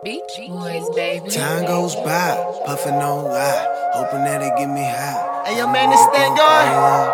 Beach Boys, baby. Time goes by, puffin' on lie, hoping that it get me high. Hey, yo, man, this thing going?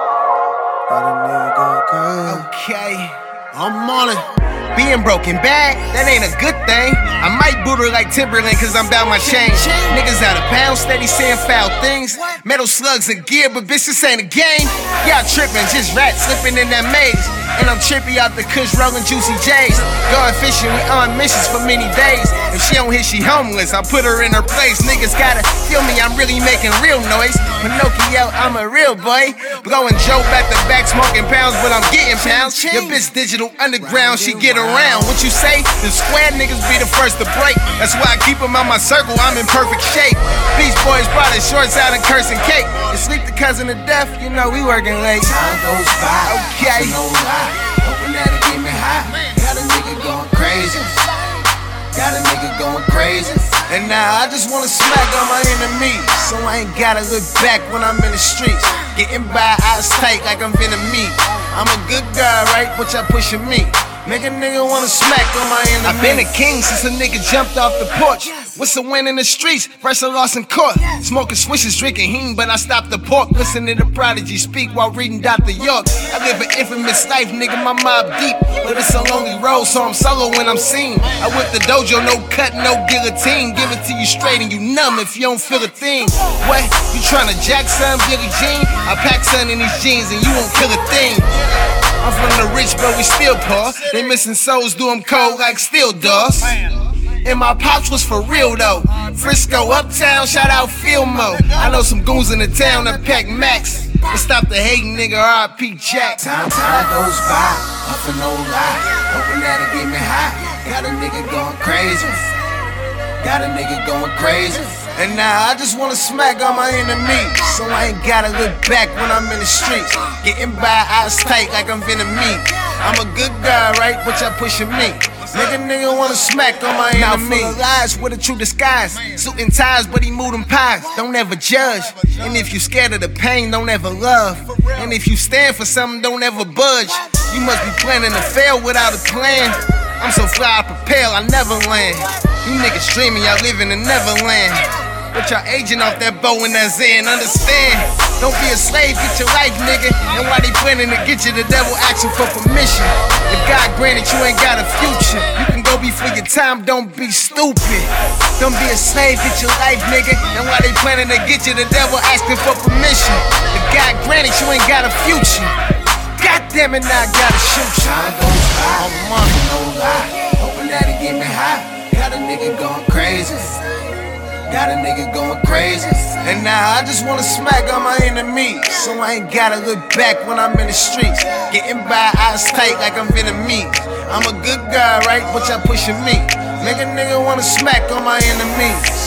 Let a nigga go crazy. Okay, I'm on it. Being broken bad, that ain't a good thing. I might boot her like Timberland cause I'm bout my chain. Niggas out of bounds, steady saying foul things. Metal slugs and gear, but bitch, this ain't a game. Y'all trippin', just rats slipping in that maze. And I'm trippy out the kush rolling juicy J's. Going fishing, we on missions for many days. If she don't hit, she homeless, I put her in her place. Niggas gotta feel me, I'm really making real noise. Pinocchio, I'm a real boy. Blowing Joe back to back, smoking pounds, but I'm getting pounds. Your bitch digital underground, she get around. What you say? The square niggas be the first to break. That's why I keep them out my circle, I'm in perfect shape. Beach Boys brought his shorts out and cursing cake. And sleep the cousin to death, you know we working late. Time goes by, okay. No lie, hoping that it get me high. Got a nigga going crazy. Got a nigga going crazy. And now I just wanna smack on my enemies, so I ain't gotta look back when I'm in the streets. Getting by eyes tight like I'm Vietnamese. I'm a good guy, right? What y'all pushing me? Make a nigga wanna smack on my enemies. I've been a king since a nigga jumped off the porch. What's a win in the streets? First I lost in court. Smoking swishes, drinking heme, but I stopped the pork. Listening to Prodigy speak while reading Dr. York. I live an infamous life, nigga, my mob deep. But it's a lonely road, so I'm solo when I'm seen. I whip the dojo, no cut, no guillotine. Give it to you straight and you numb if you don't feel a thing. What? You tryna jack son, Billie Jean? I pack son in these jeans and you won't kill a thing. I'm from the rich, but we still poor. They missing souls, do them cold like steel doors. And my pops was for real though. Frisco, Uptown, shout out Filmo. I know some goons in the town that pack Max. But stop the hating, nigga, R.I.P. Jack. Time goes by, puffin' no lie, hoping that it get me high. Got a nigga going crazy. Got a nigga going crazy. And now I just wanna smack on my enemies, so I ain't gotta look back when I'm in the streets. Getting by eyes tight like I'm Vietnamese. I'm a good guy, right? But y'all pushing me. Make a nigga wanna smack on my enemies. Full of lies with a true disguise. Suit and ties, but he moved them pies. Don't ever judge. And if you scared of the pain, don't ever love. And if you stand for something, don't ever budge. You must be planning to fail without a plan. I'm so fly, I propel, I never land. You niggas dreaming, y'all live in the Neverland. But y'all aging off that bow and that Zen, understand? Don't be a slave, get your life, nigga. And while they planning to get you, the devil asking for permission. If God granted you ain't got a future, you can go before your time, don't be stupid. Don't be a slave, get your life, nigga. And while they planning to get you, the devil asking for permission. If God granted you ain't got a future, God damn it, now I gotta shoot you. Time goes by, no lie, hoping that it get me high. Got a nigga going crazy. Got a nigga going crazy. And now I just wanna smack on my enemies, so I ain't gotta look back when I'm in the streets. Getting by eyes tight like I'm Vietnamese. I'm a good guy, right? But y'all pushing me. Make a nigga wanna smack on my enemies.